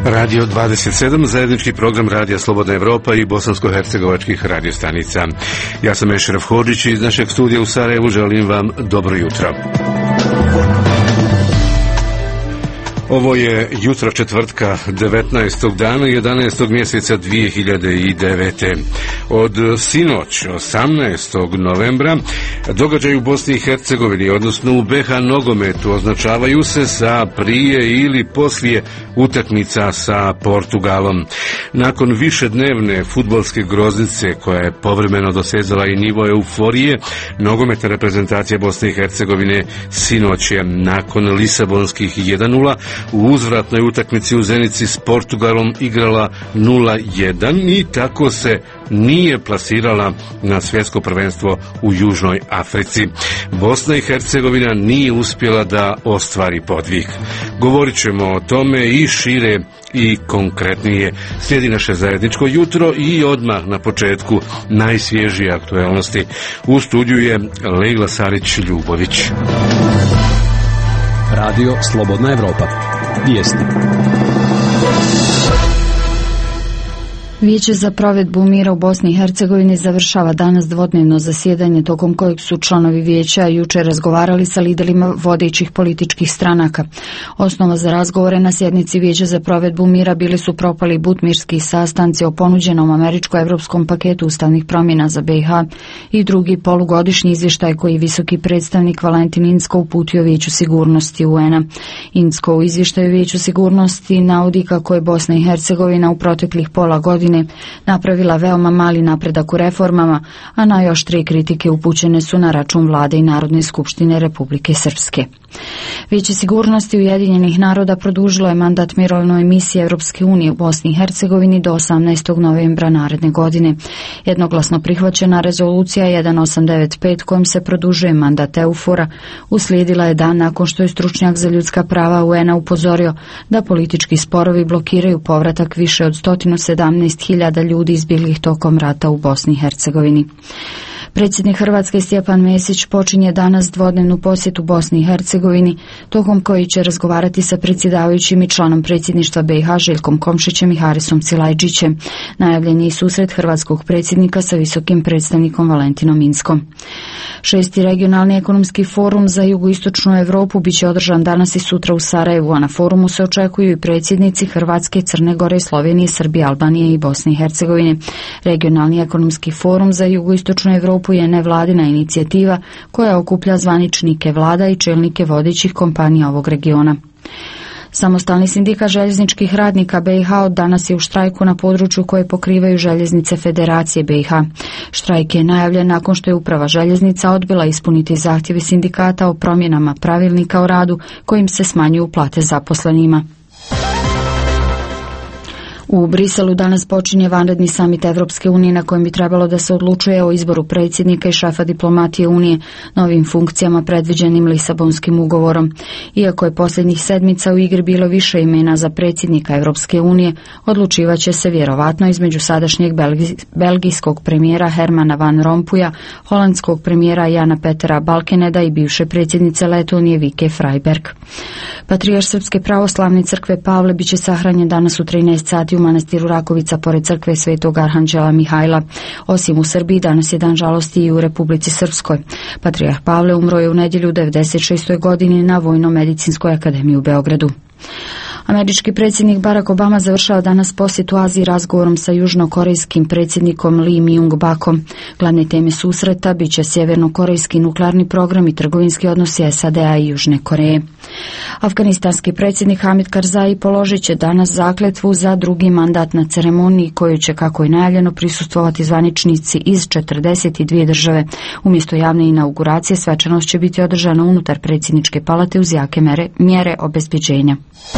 Radio 27, zajednički program Radija Slobodna Evropa i bosansko-hercegovačkih radiostanica. Ja sam Ešref Hodžić i iz našeg studija u Sarajevu želim vam dobro jutro. Ovo je jutro četvrtka 19. dana 11. mjeseca 2009. Od sinoć 18. novembra događaji u Bosni i Hercegovini, odnosno u BiH nogometu, označavaju se sa prije ili poslije utakmica sa Portugalom. Nakon višednevne fudbalske groznice koja je povremeno dosezala i nivo euforije, nogometna reprezentacija Bosne i Hercegovine sinoć je nakon lisabonskih 1:0 u uzvratnoj utakmici u Zenici s Portugalom igrala 0:1 i tako se nije plasirala na svjetsko prvenstvo u Južnoj Africi. Bosna i Hercegovina nije uspjela da ostvari podvig. Govorit ćemo o tome i šire i konkretnije. Slijedi naše zajedničko jutro i odmah na početku najsvježije aktualnosti. U studiju je Lejla Sarić-Ljubović. Radio Slobodna Evropa. Vijesti. Vijeće za provedbu mira u Bosni i Hercegovini završava danas dvodnevno zasjedanje tokom kojeg su članovi vijeća jučer razgovarali sa liderima vodećih političkih stranaka. Osnova za razgovore na sjednici Vijeća za provedbu mira bili su propali butmirski sastanci o ponuđenom američko-evropskom paketu ustavnih promjena za BiH i drugi polugodišnji izvještaj koji visoki predstavnik Valentin Inzko uputio Vijeću sigurnosti UN-a. Inzko u izvještaju Vijeću sigurnosti navodi kako je Bosna i Hercegovina u proteklih pola godine napravila veoma mali napredak u reformama, a najoštrije kritike upućene su na račun vlade i Narodne skupštine Republike Srpske. Vijeće sigurnosti Ujedinjenih naroda produžilo je mandat mirovnoj misiji Europske unije u Bosni i Hercegovini do 18. novembra naredne godine. Jednoglasno prihvaćena rezolucija 1895 kojom se produžuje mandat EUFOR-a uslijedila je dan nakon što je stručnjak za ljudska prava UN-a upozorio da politički sporovi blokiraju povratak više od 117.000 ljudi izbjeglih tokom rata u Bosni i Hercegovini. Predsjednik Hrvatske Stjepan Mesić počinje danas dvodnevnu posjetu Bosni i Hercegovini, tokom koji će razgovarati sa predsjedavajućim i članom predsjedništva BiH Željkom Komšićem i Harisom Silajđićem. Najavljen je i susret hrvatskog predsjednika sa visokim predstavnikom Valentinom Inskom. 6. regionalni ekonomski forum za jugoistočnu Europu biće održan danas i sutra u Sarajevu, a na forumu se očekuju i predsjednici Hrvatske, Crne Gore, Slovenije, Srbije, Albanije i Bosne i Hercegovine. Regionalni ekonomski forum za jugoistočnu Europu je nevladina inicijativa koja okuplja zvaničnike vlada i čelnike vodećih kompanija ovog regiona. Samostalni sindikat željezničkih radnika BiH od danas je u štrajku na području koje pokrivaju željeznice Federacije BiH. Štrajk je najavljen nakon što je uprava željeznica odbila ispuniti zahtjeve sindikata o promjenama pravilnika o radu kojim se smanjuju plate zaposlenima. U Briselu danas počinje vanredni samit Evropske unije na kojem bi trebalo da se odlučuje o izboru predsjednika i šefa diplomatije Unije novim funkcijama predviđenim Lisabonskim ugovorom. Iako je posljednjih sedmica u igri bilo više imena za predsjednika Evropske unije, odlučivaće se vjerovatno između sadašnjeg belgijskog premijera Hermana Van Rompuya, holandskog premijera Jana Petera Balkeneda i bivše predsjednice Letonije Vike Freiberg. Patrijarh Srpske pravoslavne crkve Pavle biće sahranjen danas u 13 sati u manastiru Rakovica pored crkve Svetog Arhanđela Mihajla. Osim u Srbiji, danas je dan žalosti i u Republici Srpskoj. Patrijarh Pavle umro je u nedjelju u 96. godini na Vojno-medicinskoj akademiji u Beogradu. Američki predsjednik Barack Obama završava danas posjetu Aziji razgovorom sa južnokorejskim predsjednikom Lee Myung-bakom. Glavne teme susreta bit će sjevernokorejski nuklearni program i trgovinski odnosi SAD-a i Južne Koreje. Afganistanski predsjednik Hamid Karzai položit će danas zakletvu za drugi mandat na ceremoniji koju će, kako je najavljeno, prisustvovati zvaničnici iz 42 države. Umjesto javne inauguracije svečanost će biti održana unutar predsjedničke palate uz jake mjere obezbeđenja.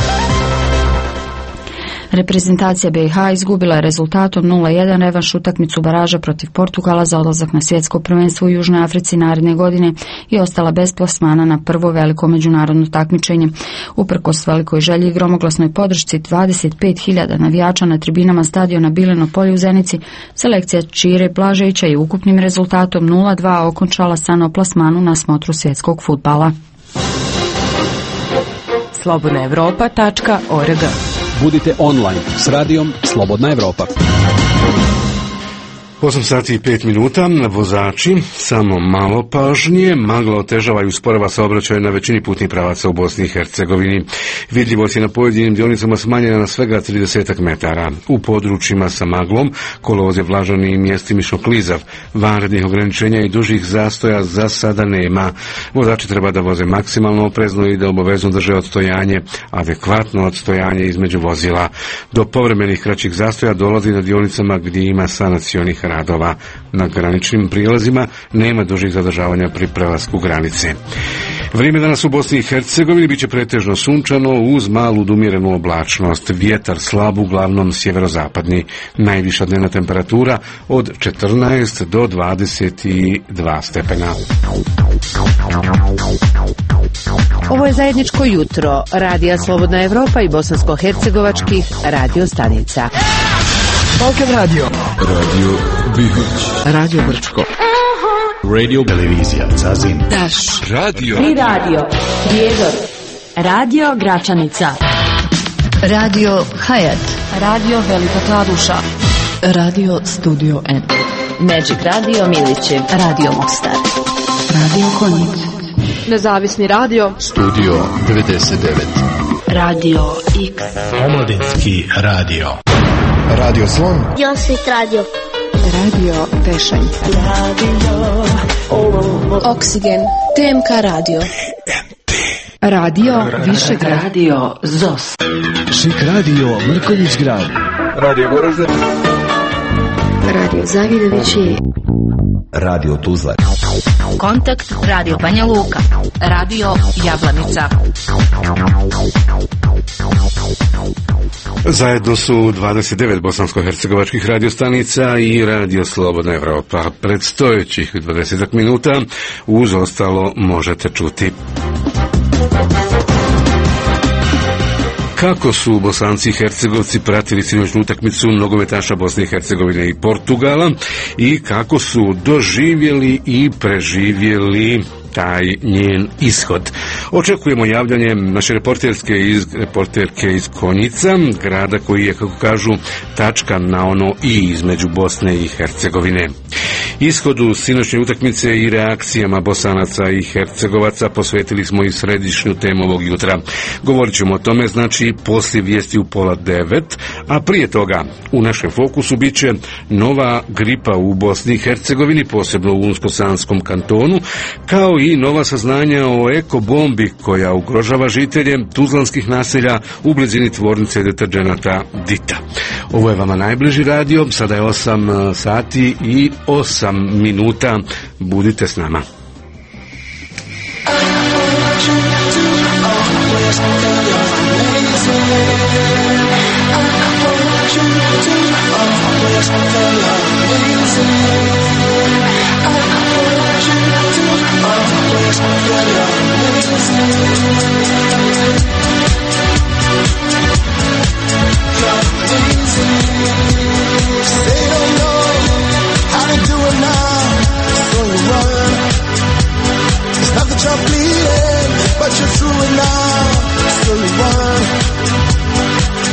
Reprezentacija BiH izgubila je rezultatom 0:1 revanš utakmicu baraža protiv Portugala za odlazak na svjetsko prvenstvo u Južnoj Africi naredne godine i ostala bez plasmana na prvo veliko međunarodno takmičenje. Uprkos velikoj želji i gromoglasnoj podršci 25.000 navijača na tribinama stadiona Bileno polje u Zenici, selekcija Čire Blaževića je ukupnim rezultatom 0:2 okončala san plasmanu na smotru svjetskog fudbala. slobodnaevropa.org. Budite online s radijom Slobodna Evropa. 8 sati i 5 minuta, vozači, samo malo pažnje, magla otežava i usporava saobraćaj na većini putnih pravaca u Bosni i Hercegovini. Vidljivost je na pojedinim dionicama smanjena na svega 30 metara. U područjima sa maglom kolovoz je vlažan i mjestimično klizav. Vanrednih ograničenja i dužih zastoja za sada nema. Vozači treba da voze maksimalno oprezno i da obavezno drže odstojanje, adekvatno odstojanje između vozila. Do povremenih kraćih zastoja dolazi na dionicama gdje ima sanacionih radova. Na graničnim prijelazima nema dužih zadržavanja pri prelasku granice. Vrijeme danas u Bosni i Hercegovini biće pretežno sunčano uz malu umjerenu oblačnost. Vjetar slab, uglavnom sjeverozapadni. Najviša dnevna temperatura od 14 do 22 stepena. Ovo je zajedničko jutro Radija Slobodna Evropa i bosansko-hercegovačkih radio stanica. Balkan Radio. Radio Bihać. Radio Brčko. Radio Televizija Zazin. Daš. Radio. Tri radio. Prijedor. Radio Gračanica. Radio Hayat. Radio Velika Kladuša. Radio Studio N. Magic Radio Milići. Radio Mostar. Radio Konjic. Nezavisni radio. Studio 99. Radio X. Omladinski radio. Radio Slon. Josvit radio. Radio Pešanj. Radio Oksigen. TMK radio. Radio Višegrad. Radio ZOS. Šik radio Mrkonjić grad. Radio Goražde. Radio Zavidovići. Radio Tuzla. Kontakt Radio Banja Luka. Radio Jablanica. Zajedno su 29 bosansko-hercegovačkih radiostanica i Radio Slobodna Evropa. Predstojećih 20 minuta uz ostalo možete čuti. Kako su Bosanci i Hercegovci pratili sinoćnu utakmicu nogometaša Bosne i Hercegovine i Portugala i kako su doživjeli i preživjeli taj njen ishod. Očekujemo javljanje naše reporterke iz Konjica, grada koji je, kako kažu, tačka na ono i između Bosne i Hercegovine. Ishodu sinoćne utakmice i reakcijama Bosanaca i Hercegovaca posvetili smo i središnju temu ovog jutra. Govorit ćemo o tome, znači, poslije vijesti u 8:30, a prije toga u našem fokusu bit će nova gripa u Bosni i Hercegovini, posebno u Unsko-Sanskom kantonu, kao i nova saznanja o ekobombi koja ugrožava žitelje tuzlanskih naselja u blizini tvornice deterdženata Dita. Ovo je vama najbliži radio, sada je 8 sati i 8 minuta, budite s nama. But you're through it now, so you run.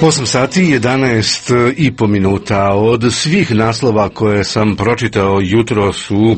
8 sati 11,5 minuta. Od svih naslova koje sam pročitao jutros u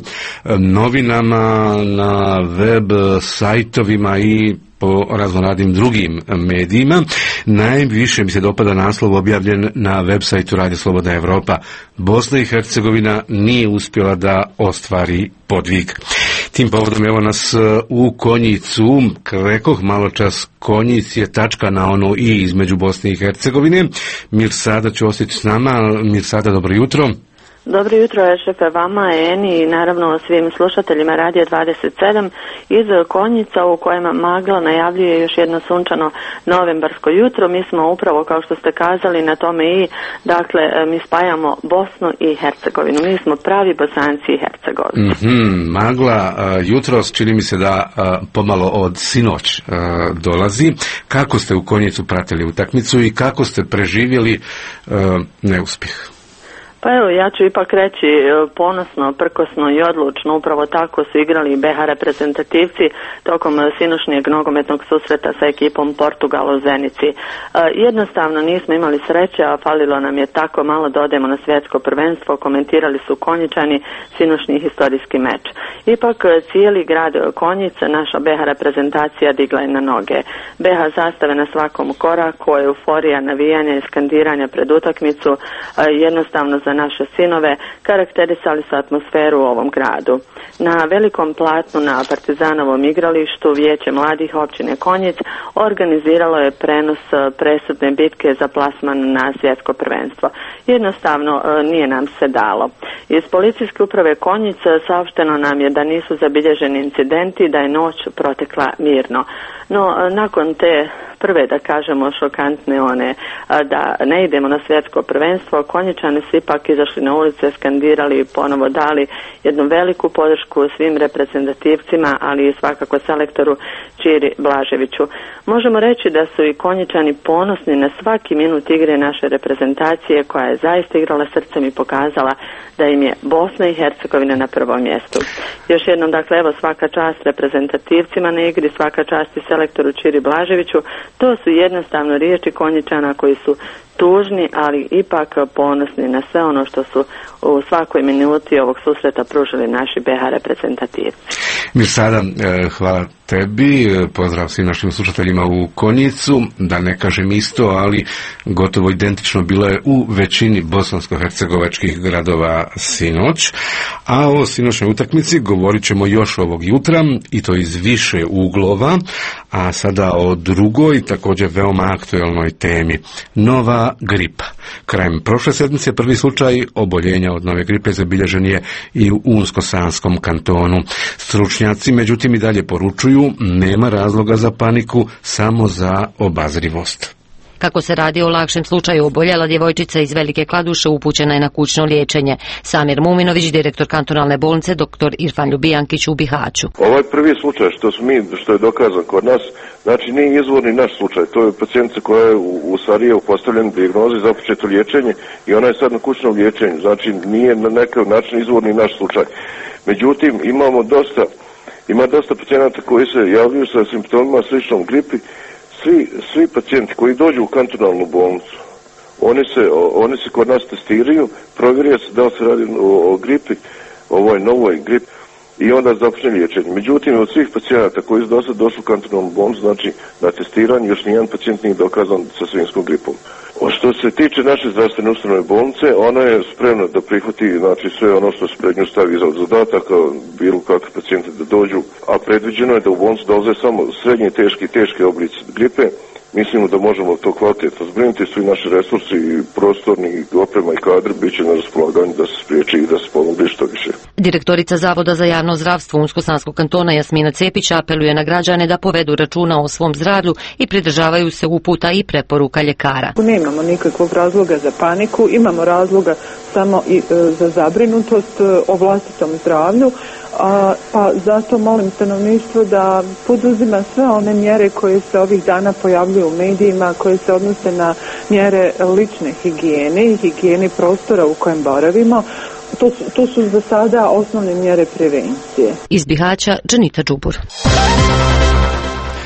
novinama, na web sajtovima i po raznoraznim drugim medijima, najviše mi se dopada naslov objavljen na web sajtu Radio Slobodna Evropa. Bosna i Hercegovina nije uspjela da ostvari podvig. Tim povodom evo nas u Konjicu, rekoh malo čas, Konjic je tačka na ono i između Bosne i Hercegovine. Mirsada Ćosić s nama. Mirsada, dobro jutro. Dobro jutro, šefe, vama, Eni i naravno svim slušateljima Radija 27 iz Konjica u kojima magla najavljuje još jedno sunčano novembarsko jutro. Mi smo upravo, kao što ste kazali, na tome i, dakle, mi spajamo Bosnu i Hercegovinu. Mi smo pravi Bosanci i Hercegovci. Magla jutros, čini mi se da pomalo od sinoć dolazi. Kako ste u Konjicu pratili utakmicu i kako ste preživjeli neuspjeh? Pa evo, ja ću ipak reći ponosno, prkosno i odlučno, upravo tako su igrali BH reprezentativci tokom sinošnjeg nogometnog susreta sa ekipom Portugala u Zenici. Jednostavno nismo imali sreće, a falilo nam je tako malo da odemo na svjetsko prvenstvo, komentirali su Konjičani sinošnji historijski meč. Ipak cijeli grad Konjica, naša BH reprezentacija digla je na noge. BH zastave na svakom koraku, euforija, navijanja i skandiranja pred utakmicu, jednostavno za naše sinove karakterisali su atmosferu u ovom gradu. Na velikom platnu na Partizanovom igralištu Vijeće mladih općine Konjic organiziralo je prenos presudne bitke za plasman na svjetsko prvenstvo. Jednostavno nije nam se dalo. Iz policijske uprave Konjic saopšteno nam je da nisu zabilježeni incidenti, da je noć protekla mirno. No, nakon te prve, da kažemo, šokantne one, da ne idemo na svjetsko prvenstvo, Konjičani su ipak izašli na ulice, skandirali i ponovo dali jednu veliku podršku svim reprezentativcima, ali i svakako selektoru Čiri Blaževiću. Možemo reći da su i Konjičani ponosni na svaki minut igre naše reprezentacije, koja je zaista igrala srcem i pokazala da im je Bosna i Hercegovina na prvom mjestu. Još jednom, dakle, evo, svaka čast reprezentativcima na igri, svaka čast i selektoru Čiri Blaževiću. To su jednostavno riječi Konjičana koji su tužni, ali ipak ponosni na sve ono što su u svakoj minuti ovog susreta pružili naši BH reprezentativci. Mirsada, hvala tebi, pozdrav svim našim slušateljima u Konjicu, da ne kažem isto, ali gotovo identično bilo je u većini bosansko-hercegovačkih gradova sinoć, a o sinoćnoj utakmici govorit ćemo još ovog jutra i to iz više uglova, a sada o drugoj, također veoma aktuelnoj temi, nova gripa. Krajem prošle sedmice prvi slučaj oboljenja od nove gripe zabilježen je i u Unsko-Sanskom kantonu. Stručnjaci međutim i dalje poručuju, nema razloga za paniku, samo za obazrivost. Kako se radi o lakšem slučaju, oboljela djevojčica iz Velike Kladuše upućena je na kućno liječenje. Samir Muminović, direktor kantonalne bolnice, dr. Irfan Ljubijankić u Bihaću. Ovaj prvi slučaj što je dokazan kod nas, znači nije izvorni naš slučaj. To je pacijentica koja je u Sarajevu postavljena dijagnoza i započeto liječenje i ona je sad na kućnom liječenju. Znači nije na neki način izvorni naš slučaj. Međutim, ima dosta pacijenata koji se javljaju sa simptomima sličnom gripi. Svi pacijenti koji dođu u kantonalnu bolnicu, oni se kod nas testiraju, provjeruje se da li se radi o gripi, ovoj novoj gripi, i onda započne liječenje. Međutim, od svih pacijenata koji su do sad došli u kantonalnu bolnicu, znači na testiranje, još nijedan pacijent nije dokazan sa svinjskom gripom. Što se tiče naše zdravstvene ustanove bolnice, ona je spremna da prihvati, znači, sve ono što se pred nju stavi za zadataka, bilo kakve pacijente da dođu, a predviđeno je da u bolnicu dolaze samo srednje i teške oblici gripe. Mislimo da možemo to kvalitetno zbrinuti, svi naši resursi, prostorni, oprema i kadri bit će na raspolaganju da se spriječi i da se pomogne što više. Direktorica Zavoda za javno zdravstvo Unsko-Sanskog kantona Jasmina Cepić apeluje na građane da povedu računa o svom zdravlju i pridržavaju se uputa i preporuka ljekara. Nemamo nikakvog razloga za paniku, imamo razloga samo i za zabrinutost o vlastitom zdravlju, pa zato molim stanovništvo da poduzima sve one mjere koje se ovih dana pojavljuju u medijima, koje se odnose na mjere lične higijene i higijene prostora u kojem boravimo. To su za sada osnovne mjere prevencije. Iz Bihaća, Džanita Džubur.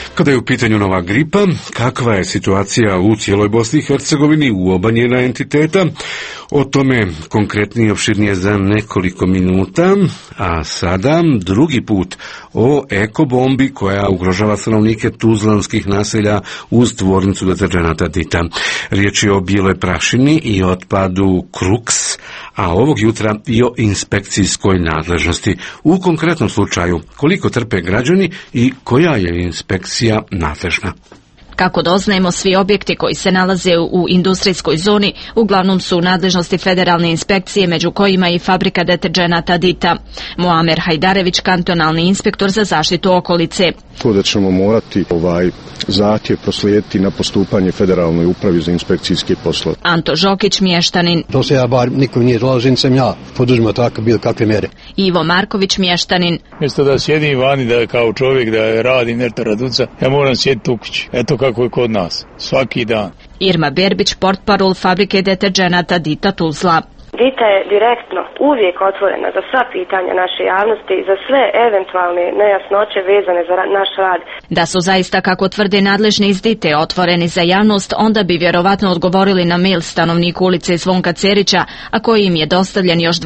Kada je u pitanju nova gripa, kakva je situacija u cijeloj Bosni i Hercegovini, u oba njena entiteta? O tome konkretnije i opširnije za nekoliko minuta, a sada drugi put o ekobombi koja ugrožava stanovnike tuzlanskih naselja uz tvornicu deterdženata Dita. Riječ je o bijeloj prašini i otpadu Kruks, a ovog jutra i o inspekcijskoj nadležnosti. U konkretnom slučaju, koliko trpe građani i koja je inspekcija nadležna? Kako doznajemo, svi objekti koji se nalaze u industrijskoj zoni uglavnom su u nadležnosti federalne inspekcije, među kojima i fabrika deterdženata Dita. Muamer Hajdarević, kantonalni inspektor za zaštitu okolice. To da ćemo morati zahtjev proslijediti na postupanje Federalnoj upravi za inspekcijske poslove. Anto Žokić, mještanin. To se ja bar nikom nije dolazim, sam ja poduzima tako bilo kakve mjere. Ivo Marković, mještanin. Mjesto da sjedim vani, da kao čovjek da radim nešto raduca, ja moram sjediti u kući. Eto kako je kod nas, svaki dan. Irma Berbić, portparol fabrike deterdženata Dita Tuzla. Dita je direktno uvijek otvorena za sva pitanja naše javnosti i za sve eventualne nejasnoće vezane za naš rad. Da su zaista, kako tvrde nadležni iz Dite, otvoreni za javnost, onda bi vjerovatno odgovorili na mail stanovniku ulice Zvonka Cerića, a koji im je dostavljen još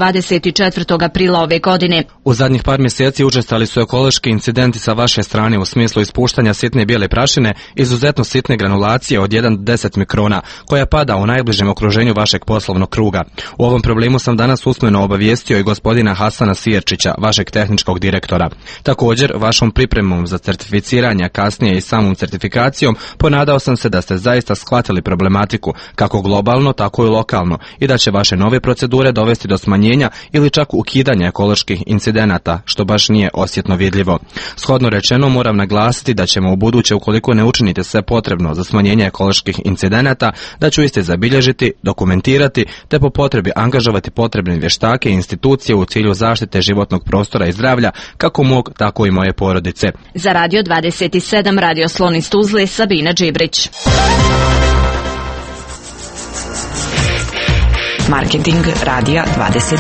24. aprila ove godine. U zadnjih par mjeseci učestali su ekološki incidenti sa vaše strane u smislu ispuštanja sitne bijele prašine, izuzetno sitne granulacije od 1 do 10 mikrona, koja pada u najbližem okruženju vašeg poslovnog kruga. U ovom problemu sam danas usmeno obavijestio i gospodina Hasana Sijerčića, vašeg tehničkog direktora. Također, vašom pripremom za certificiranje, kasnije i samom certifikacijom, ponadao sam se da ste zaista shvatili problematiku, kako globalno, tako i lokalno, i da će vaše nove procedure dovesti do smanjenja ili čak ukidanja ekoloških incidenata, što baš nije osjetno vidljivo. Shodno rečeno, moram naglasiti da ćemo u buduće, ukoliko ne učinite sve potrebno za smanjenje ekoloških incidenata, da ću iste zabilježiti, dokumentirati, te po potrebi angažovati potrebne vještake i institucije u cilju zaštite životnog prostora i zdravlja, kako mog, tako i moje porodice. Za Radio 27, Radio Slon iz Tuzle, Sabina Džibrić. Marketing Radija 27.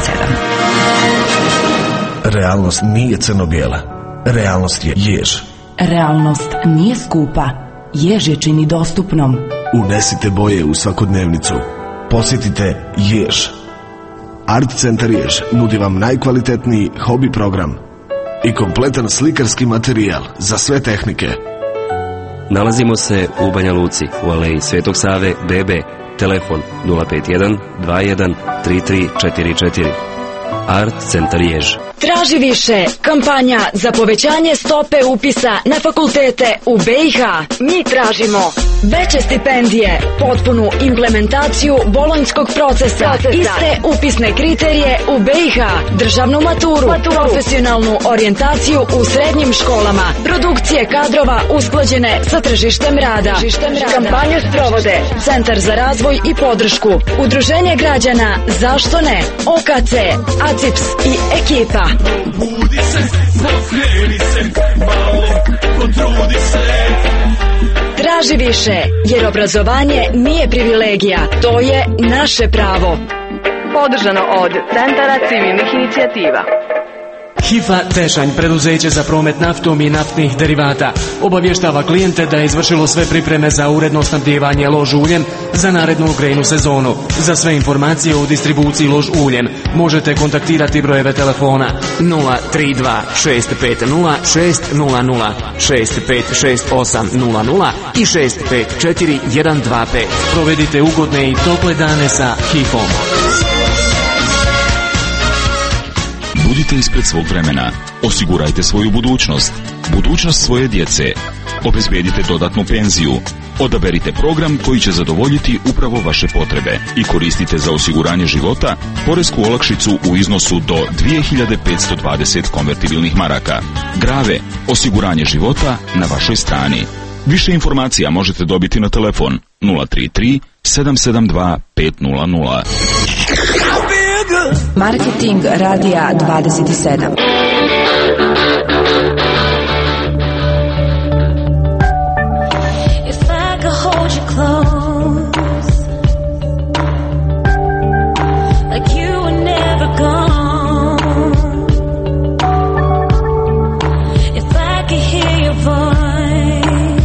Realnost nije crno-bijela. Realnost je jež. Realnost nije skupa. Jež je čini dostupnom. Unesite boje u svakodnevnicu. Posjetite Jež. Art Centar Jež nudi vam najkvalitetniji hobi program i kompletan slikarski materijal za sve tehnike. Nalazimo se u Banja Luci, u aleji Svetog Save, BB, telefon 051 21 3344. Art Centar Jež. Traži više. Kampanja za povećanje stope upisa na fakultete u BiH. Mi tražimo veće stipendije, potpunu implementaciju bolonjskog procesa, iste upisne kriterije u BiH, državnu maturu, profesionalnu orijentaciju u srednjim školama, produkcije kadrova usklađene sa tržištem rada. Kampanju sprovode Centar za razvoj i podršku, Udruženje građana Zašto ne, OKC, ACIPS i ekipa. Budi se, pokreni se, malo potrudi se. Traži više, jer obrazovanje nije privilegija, to je naše pravo. Podržano od Centara civilnih inicijativa. HIFA Tešanj, preduzeće za promet naftom i naftnih derivata, obavještava klijente da je izvršilo sve pripreme za uredno snabdijevanje lož uljem za narednu grejnu sezonu. Za sve informacije o distribuciji lož uljem možete kontaktirati brojeve telefona 032 650 600, 656800 i 654 125. Provedite ugodne i tople dane sa HIFom. Budite ispred svog vremena. Osigurajte svoju budućnost. Budućnost svoje djece. Obezbedite dodatnu penziju. Odaberite program koji će zadovoljiti upravo vaše potrebe i koristite za osiguranje života poresku olakšicu u iznosu do 2520 konvertibilnih maraka. Grave, osiguranje života na vašoj strani. Više informacija možete dobiti na telefon 033 772 500. Marketing Radija 27. If I could hear your voice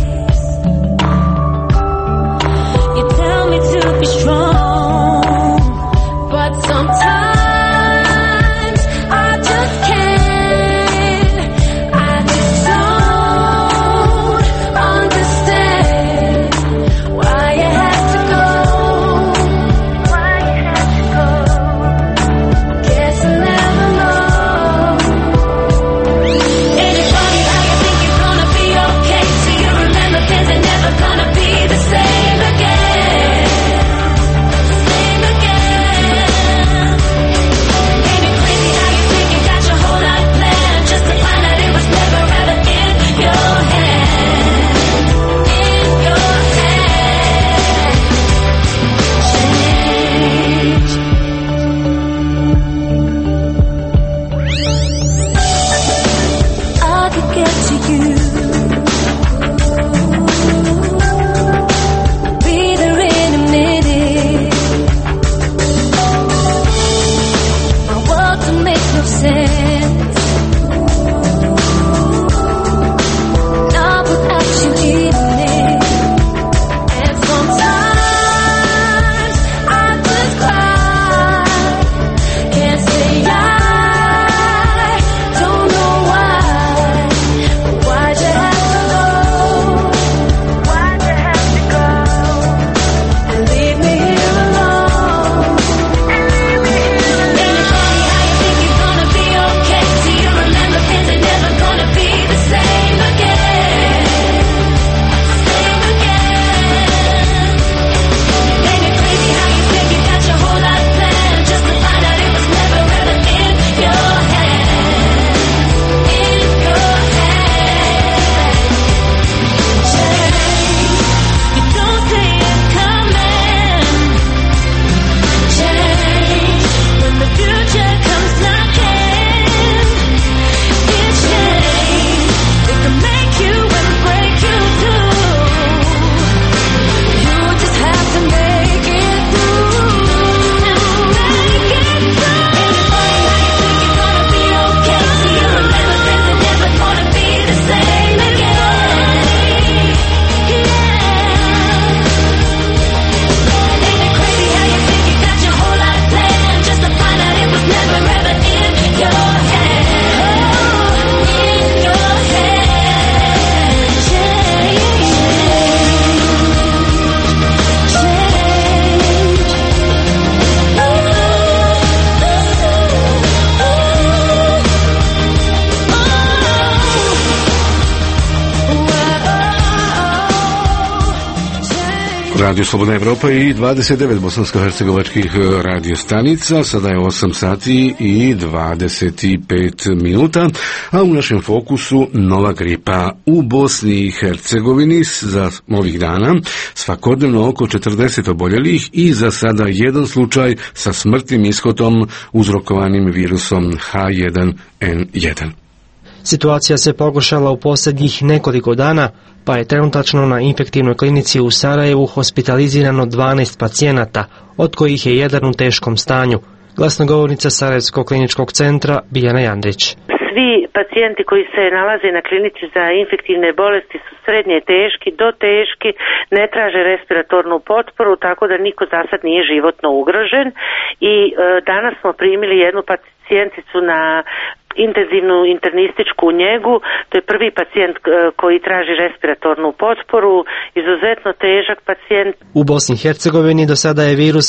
Radio Slobodna Evropa i 29 bosansko-hercegovačkih radio stanica. Sada je 8 sati i 25 minuta, a u našem fokusu nova gripa u Bosni i Hercegovini. Za ovih dana svakodnevno oko 40 oboljelih i za sada jedan slučaj sa smrtnim ishodom uzrokovanim virusom H1N1. Situacija se pogoršala u posljednjih nekoliko dana, pa je trenutačno na infektivnoj klinici u Sarajevu hospitalizirano 12 pacijenata, od kojih je jedan u teškom stanju. Glasnogovornica Sarajevskog kliničkog centra Biljana Jandrić. Svi pacijenti koji se nalaze na klinici za infektivne bolesti su srednje teški do teški, ne traže respiratornu potporu, tako da niko za sad nije životno ugrožen. I danas smo primili jednu pacijenticu na intenzivnu internističku njegu. To je prvi pacijent koji traži respiratornu potporu, izuzetno težak pacijent. U Bosni i Hercegovini do sada je virus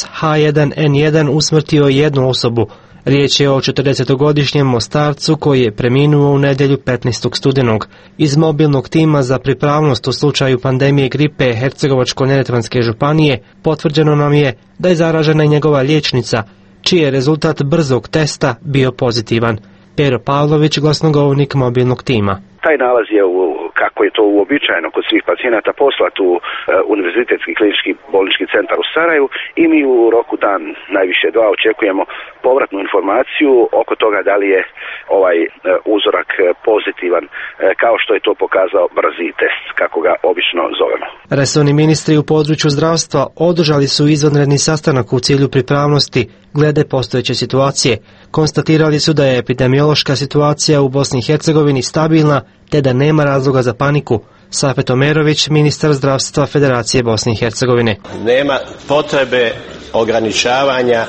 H1N1 usmrtio jednu osobu. Riječ je o 40-godišnjem Mostarcu koji je preminuo u nedjelju 15. studenog. Iz mobilnog tima za pripravnost u slučaju pandemije gripe Hercegovačko-neretvanske županije potvrđeno nam je da je zaražena i njegova liječnica, čiji je rezultat brzog testa bio pozitivan. Pero Pavlović, glasnogovornik mobilnog tima. Taj nalaz je, kako je to uobičajeno kod svih pacijenata, poslat u Univerzitetski klinički bolnički centar u Sarajevu i mi u roku dan, najviše 2, očekujemo povratnu informaciju oko toga da li je ovaj uzorak pozitivan, kao što je to pokazao brzi test, kako ga obično zovemo. Resorni ministri u području zdravstva održali su izvanredni sastanak u cilju pripravnosti glede postojeće situacije. Konstatirali su da je epidemiološka situacija u Bosni i Hercegovini stabilna, te da nema razloga za paniku. Safet Omerović, ministar zdravstva Federacije Bosne i Hercegovine. Nema potrebe ograničavanja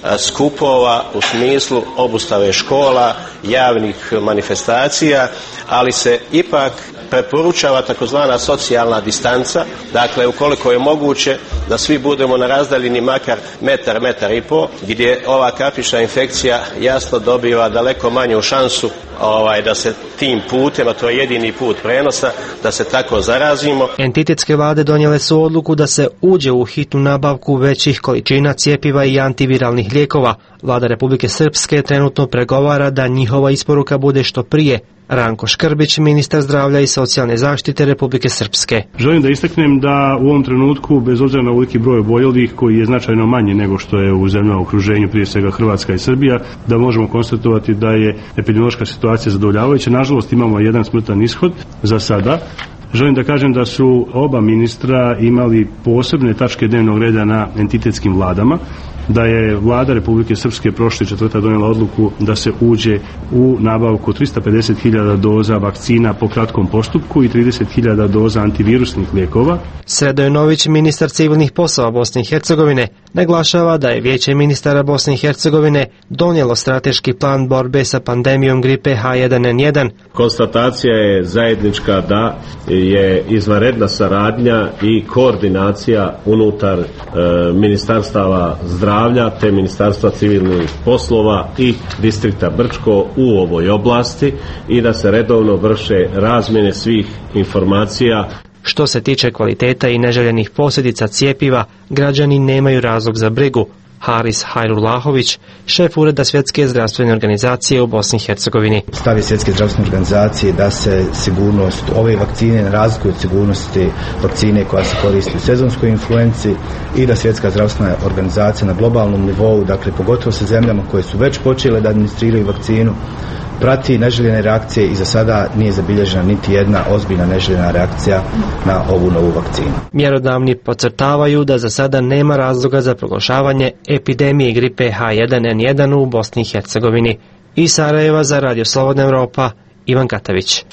skupova u smislu obustave škola, javnih manifestacija, ali se ipak preporučava takozvana socijalna distanca, dakle ukoliko je moguće da svi budemo na razdaljini makar metar i po, gdje ova kapična infekcija jasno dobiva daleko manju šansu da se tim putem, a to je jedini put prenosa, da se tako zarazimo. Entitetske vlade donijele su odluku da se uđe u hitnu nabavku većih količina cjepiva i antiviralnih lijekova. Vlada Republike Srpske trenutno pregovara da njihova isporuka bude što prije. Ranko Škrbić, ministar zdravlja i socijalne zaštite Republike Srpske. Želim da istaknem da u ovom trenutku, bez obzira na veliki broj oboljelih koji je značajno manje nego što je u zemljama u okruženju, prije svega Hrvatska i Srbija, da možemo konstatovati da je epidemiološka situacija zadovoljavajuća. Nažalost, imamo jedan smrtan ishod za sada. Želim da kažem da su oba ministra imali posebne tačke dnevnog reda na entitetskim vladama, da je vlada Republike Srpske prošli četvrtak donijela odluku da se uđe u nabavku 350.000 doza vakcina po kratkom postupku i 30.000 doza antivirusnih lijekova. Sredojnović, ministar civilnih poslova Bosne i Hercegovine, naglašava da je Vijeće ministara Bosne i Hercegovine donijelo strateški plan borbe sa pandemijom gripe H1N1. Konstatacija je zajednička da je izvanredna saradnja i koordinacija unutar ministarstava zdravlja te ministarstva civilnih poslova i distrikta Brčko u ovoj oblasti i da se redovno vrše razmjene svih informacija. Što se tiče kvaliteta i neželjenih posljedica cjepiva, građani nemaju razlog za brigu. Haris Hajrullahović, šef Ureda Svjetske zdravstvene organizacije u Bosni i Hercegovini. Stav je Svjetske zdravstvene organizacije da se sigurnost ove vakcine ne razlikuje od sigurnosti vakcine koja se koristi u sezonskoj influenci i da Svjetska zdravstvena organizacija na globalnom nivou, dakle pogotovo sa zemljama koje su već počele da administriraju vakcinu, prati neželjene reakcije i za sada nije zabilježena niti jedna ozbiljna neželjena reakcija na ovu novu vakcinu. Mjerodavni podcrtavaju da za sada nema razloga za proglašavanje epidemije gripe H1N1 u Bosni i Hercegovini. Iz Sarajeva za Radio Slobodna Evropa, Ivan Katavić.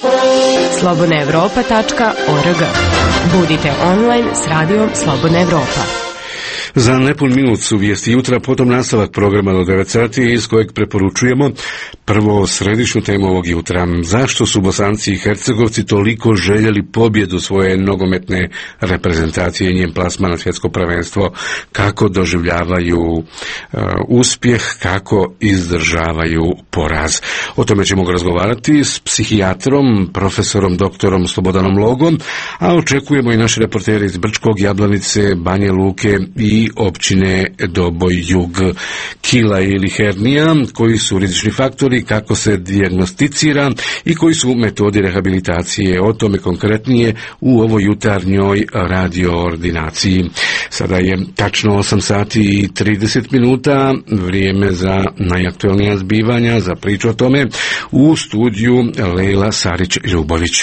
slobodnaevropa.org. Budite online s radijom Slobodna Evropa. Za nepun minut su vijesti jutra, potom nastavak programa do 9 sati iz kojeg preporučujemo prvo središnju temu ovog jutra. Zašto su Bosanci i Hercegovci toliko željeli pobjedu svoje nogometne reprezentacije i njen plasman na svjetsko prvenstvo? Kako doživljavaju uspjeh, kako izdržavaju poraz. O tome ćemo razgovarati s psihijatrom, profesorom doktorom Slobodanom Logom, a očekujemo i naši reporteri iz Brčkog, Jablanice, Banje Luke i općine Doboj Jug. Kila ili hernija, koji su rizični faktori, kako se dijagnosticira i koji su metodi rehabilitacije. O tome konkretnije u ovoj jutarnjoj radioordinaciji. Sada je tačno 8 sati i 30 minuta, vrijeme za najaktualnija zbivanja, za priču o tome. U studiju Lejla Sarić-Ljubović.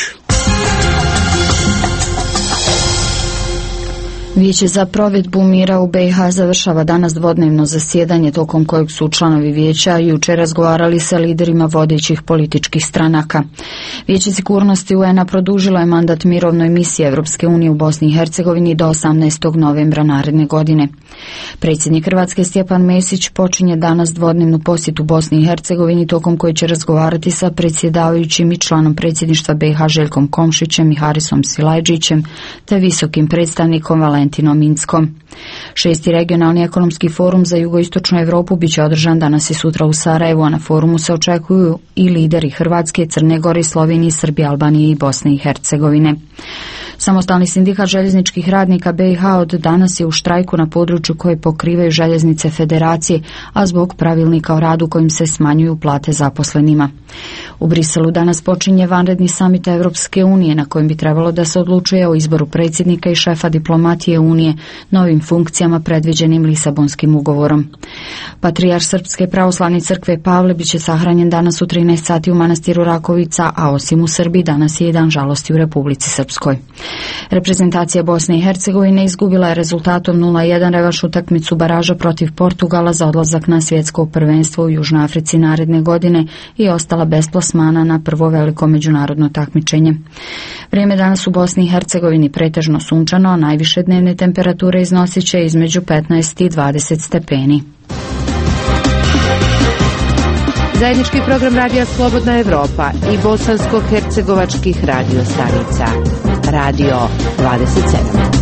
Vijeće za provedbu mira u BiH završava danas dvodnevno zasjedanje tokom kojeg su članovi vijeća jučer razgovarali sa liderima vodećih političkih stranaka. Vijeće sigurnosti UN-a produžilo je mandat mirovnoj misiji Europske unije u Bosni i Hercegovini do 18. novembra naredne godine. Predsjednik Hrvatske Stjepan Mesić počinje danas dvodnevnu posjetu Bosni i Hercegovini tokom koje će razgovarati sa predsjedavajućim i članom predsjedništva BiH Željkom Komšićem i Harisom Silajdžićem te visokim predstavnikom Valentinom Inckom. 6. regionalni ekonomski forum za jugoistočnu Europu biće održan danas i sutra u Sarajevu, a na forumu se očekuju i lideri Hrvatske, Crne Gore, Slovenije, Srbije, Albanije i Bosne i Hercegovine. Samostalni sindikat željezničkih radnika BiH od danas je u štrajku na području koje pokrivaju željeznice federacije, a zbog pravilnika o radu kojim se smanjuju plate zaposlenima. U Briselu danas počinje vanredni samit Europske unije na kojem bi trebalo da se odlučuje o izboru predsjednika i šefa diplomatije Unije novim funkcijama predviđenim Lisabonskim ugovorom. Patrijarh Srpske pravoslavne crkve Pavle biće sahranjen danas u 13 sati u manastiru Rakovica, a osim u Srbiji danas je i dan žalosti u Republici Srpskoj. Reprezentacija Bosne i Hercegovine izgubila je rezultatom 0-1 revanš utakmicu baraža protiv Portugala za odlazak na svjetsko prvenstvo u Južnoj Africi naredne godine i ostala bez plasmana na prvo veliko međunarodno takmičenje. Vrijeme danas u Bosni i Hercegovini pretežno sunčano, a najviše dnevne temperature iznosit će između 15 i 20 stepeni. Zajednički program radija Slobodna Evropa i bosansko-hercegovačkih radio stanica. Radio 27.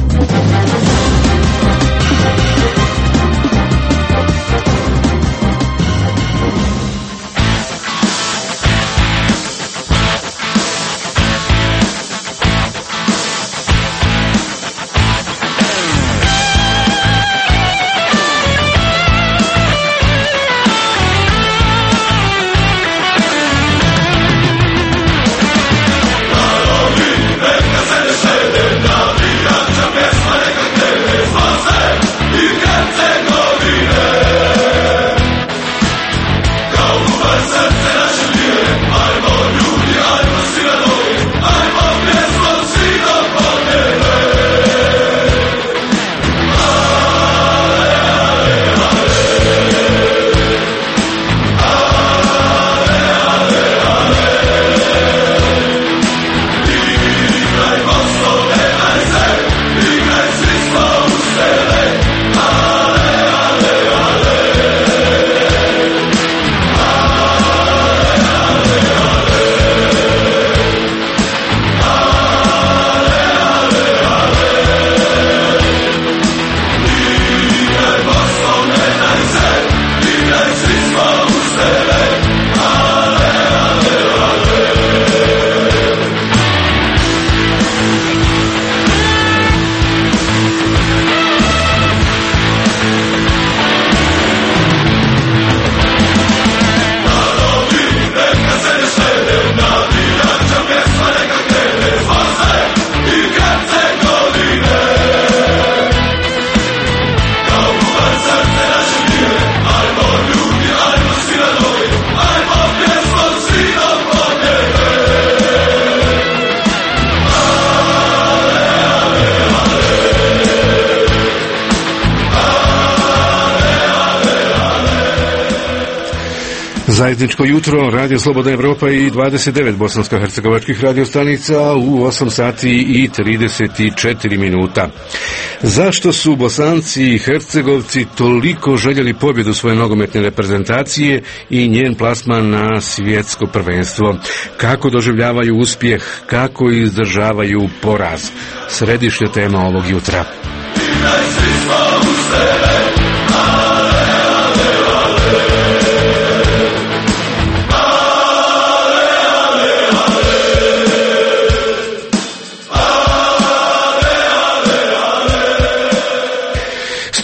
Zajedničko jutro, Radio Slobodna Evropa i 29 bosansko-hercegovačkih radiostanica u 8 sati i 34 minuta. Zašto su Bosanci i Hercegovci toliko željeli pobjedu svoje nogometne reprezentacije i njen plasman na svjetsko prvenstvo? Kako doživljavaju uspjeh, kako izdržavaju poraz? Središnja tema ovog jutra.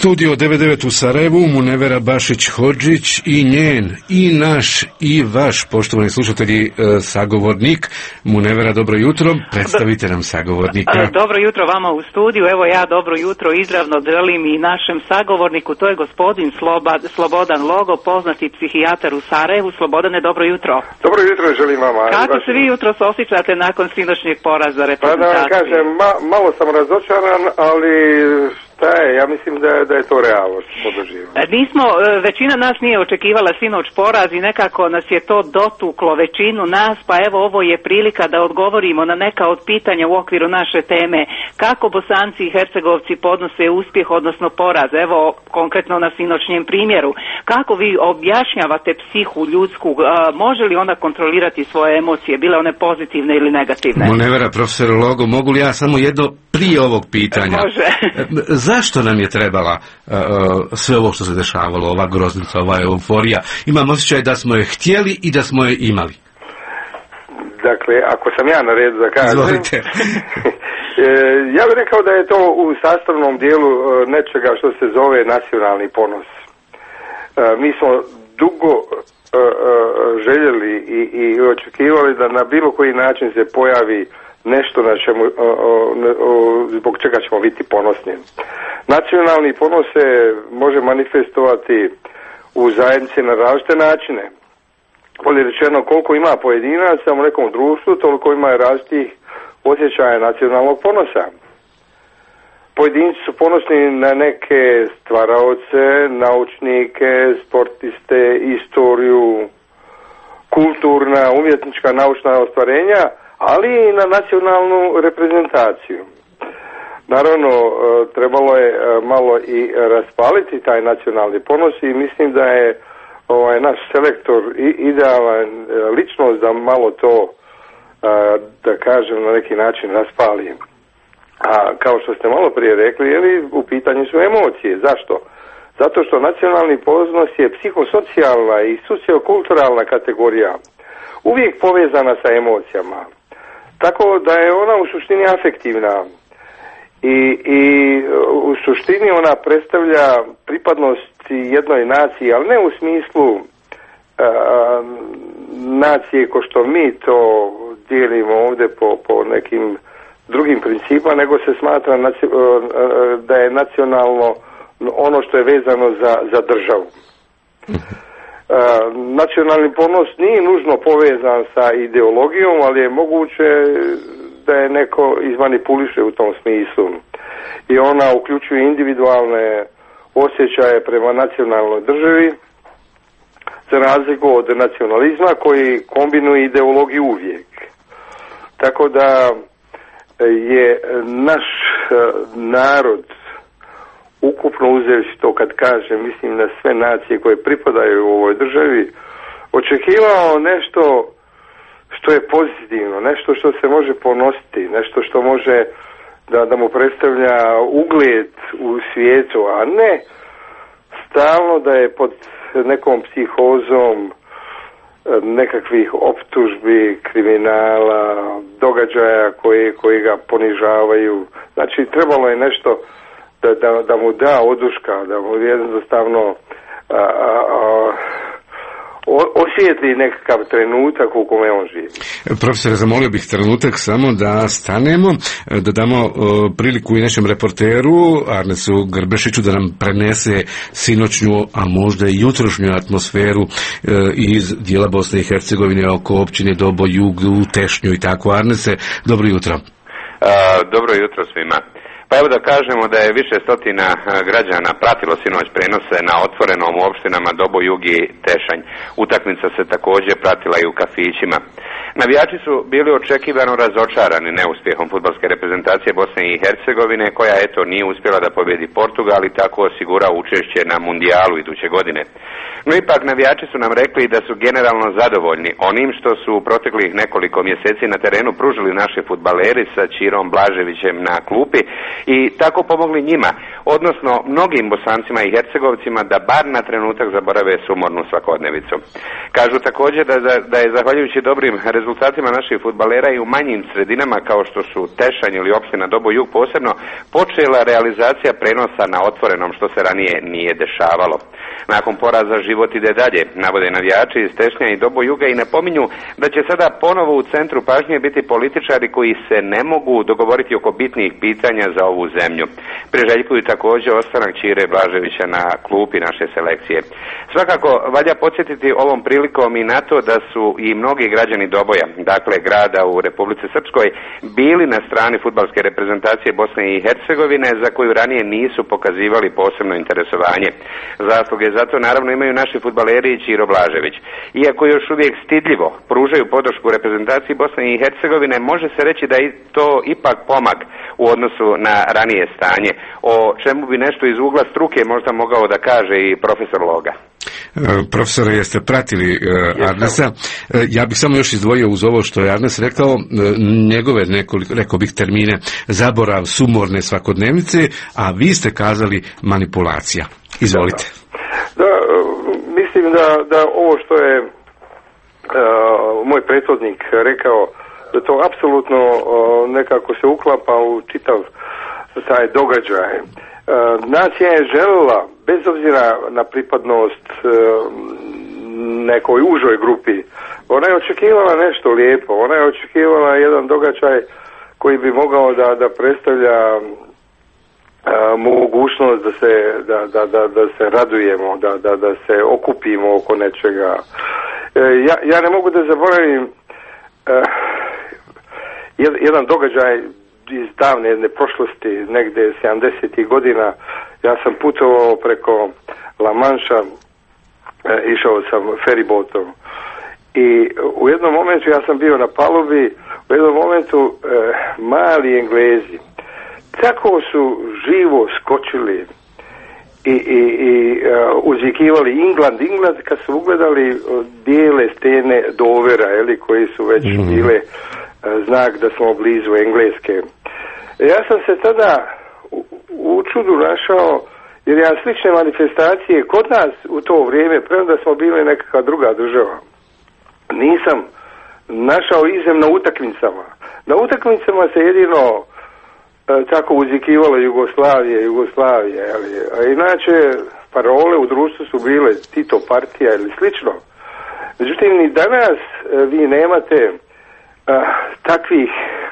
Studio 99 u Sarajevu, Munevera Bašić-Hodžić i njen, i naš, i vaš, poštovani slušatelji, sagovornik. Munevera, dobro jutro, predstavite nam sagovornika. Dobro jutro vama u studiju, evo ja dobro jutro izravno želim i našem sagovorniku, to je gospodin Slobodan Logo, poznati psihijatar u Sarajevu. Slobodane, dobro jutro. Dobro jutro želim vama. Kako se vi jutro osjećate nakon sinoćnjeg poraza reprezentacije? Pa da vam kažem, malo sam razočaran, ali ja mislim da je to realnost podrživno. Nismo, većina nas nije očekivala sinoć poraz i nekako nas je to dotuklo većinu nas, pa evo ovo je prilika da odgovorimo na neka od pitanja u okviru naše teme. Kako Bosanci i Hercegovci podnose uspjeh, odnosno poraz? Evo konkretno na sinoćnjem primjeru. Kako vi objašnjavate psihu ljudsku? Može li ona kontrolirati svoje emocije, bile one pozitivne ili negativne? Munevera, profesor Logo, mogu li ja samo jedno prije ovog pitanja? Može. Zašto nam je trebala sve ovo što se dešavalo, ova groznica, ova euforija? Imam osjećaj da smo je htjeli i da smo je imali. Dakle, ako sam ja na redu da kažem, izvolite. Ja bih rekao da je to u sastavnom dijelu nečega što se zove nacionalni ponos. Mi smo dugo željeli i očekivali da na bilo koji način se pojavi nešto na čemu, zbog čega ćemo biti ponosni. Nacionalni ponos se može manifestovati u zajednici na različite načine. Bolje rečeno, koliko ima pojedinaca u nekom društvu, toliko ima različitih osjećaja nacionalnog ponosa. Pojedinci su ponosni na neke stvaraoce, naučnike, sportiste, istoriju, kulturna, umjetnička, naučna ostvarenja, ali i na nacionalnu reprezentaciju. Naravno, trebalo je malo i raspaliti taj nacionalni ponos i mislim da je naš selektor idealan ličnost da malo to, da kažem, na neki način raspali. A kao što ste malo prije rekli, u pitanju su emocije. Zašto? Zato što nacionalni ponos je psihosocijalna i sociokulturalna kategorija, uvijek povezana sa emocijama. Tako da je ona u suštini afektivna i u suštini ona predstavlja pripadnost jednoj naciji, ali ne u smislu nacije ko što mi to dijelimo ovdje po nekim drugim principima, nego se smatra da je nacionalno ono što je vezano za državu. Nacionalni ponos nije nužno povezan sa ideologijom, ali je moguće da je neko izmanipuliše u tom smislu. I ona uključuje individualne osjećaje prema nacionalnoj državi, za razliku od nacionalizma koji kombinuje ideologiju uvijek. Tako da je naš narod, ukupno uzevši to kad kažem, mislim na sve nacije koje pripadaju u ovoj državi, očekivao nešto što je pozitivno, nešto što se može ponositi, nešto što može da mu predstavlja ugled u svijetu, a ne stalno da je pod nekom psihozom nekakvih optužbi, kriminala, događaja koji ga ponižavaju. Znači, trebalo je nešto da mu da oduška, da mu jednostavno osjetli nekakav trenutak u kome on živi. Profesore, zamolio bih trenutak samo da stanemo, da damo priliku i našem reporteru Arnesu Grbešiću da nam prenese sinoćnju, a možda i jutrošnju atmosferu iz dijela Bosne i Hercegovine oko općine Dobo, Jug, Tešnju i tako. Arnese, dobro jutro. Dobro jutro svima. Pa evo da kažemo da je više stotina građana pratilo sinoć prenose na otvorenom u opštinama Dobo, Jug i Tešanj. Utakmica se također pratila i u kafićima. Navijači su bili očekivano razočarani neuspjehom fudbalske reprezentacije Bosne i Hercegovine, koja nije uspjela da pobjedi Portugal i tako osigura učešće na mundijalu iduće godine. No ipak navijači su nam rekli da su generalno zadovoljni onim što su u proteklih nekoliko mjeseci na terenu pružili naši fudbaleri sa Čirom Blaževićem na klupi i tako pomogli njima, odnosno mnogim Bosancima i Hercegovcima da bar na trenutak zaborave sumornu svakodnevicu. Kažu također da je zahvaljujući dobrim rezultatima naših fudbalera i u manjim sredinama kao što su Tešanj ili opština Dobo Jug posebno počela realizacija prenosa na otvorenom, što se ranije nije dešavalo. Nakon poraza život ide dalje, navode navijači iz Tešnja i Dobo Juga i napominju da će sada ponovo u centru pažnje biti političari koji se ne mogu dogovoriti oko bitnih pitanja za ovu zemlju. Priželjkuju također ostanak Ćire Blaževića na klupi naše selekcije. Svakako valja podsjetiti ovom prilikom i na to da su i mnogi građani Doboja, dakle grada u Republici Srpskoj, bili na strani fudbalske reprezentacije Bosne i Hercegovine za koju ranije nisu pokazivali posebno interesovanje. Zasluge za to naravno imaju naši fudbaleri i Ćiro Blažević. Iako još uvijek stidljivo pružaju podršku reprezentaciji Bosne i Hercegovine, može se reći da je to ipak pomak u odnosu na ranije stanje, o čemu bi nešto iz ugla struke možda mogao da kaže i profesor Loga. Profesore, jeste pratili Arnesa? Ja bih samo još izdvojio uz ovo što je Arnes rekao, njegove nekoliko, rekao bih, termine: zaborav, sumorne svakodnevnice, a vi ste kazali manipulacija. Izvolite. Da, mislim da ovo što je moj prethodnik rekao, da to apsolutno nekako se uklapa u čitav taj događaj. Nacija je željela, bez obzira na pripadnost nekoj užoj grupi, ona je očekivala nešto lijepo, ona je očekivala jedan događaj koji bi mogao da predstavlja mogućnost da se radujemo, da se okupimo oko nečega. Ja ne mogu da zaboravim jedan događaj iz davne jedne prošlosti, negdje 70. godina. Ja sam putovao preko La Manša, išao sam feribotom i u jednom momentu, ja sam bio na palubi, u jednom momentu mali Englezi tako su živo skočili i uzvikivali England, kad su ugledali bijele stene Dovera, koji su već bile znak da smo blizu Engleske. Ja sam se tada u čudu našao, jer ja slične manifestacije kod nas u to vrijeme, premda smo bili nekakva druga država, nisam našao izem na utakmicama. Na utakmicama se jedino tako uzvikivalo Jugoslavije, a inače parole u društvu su bile Tito partija ili slično. Međutim, ni danas vi nemate takvih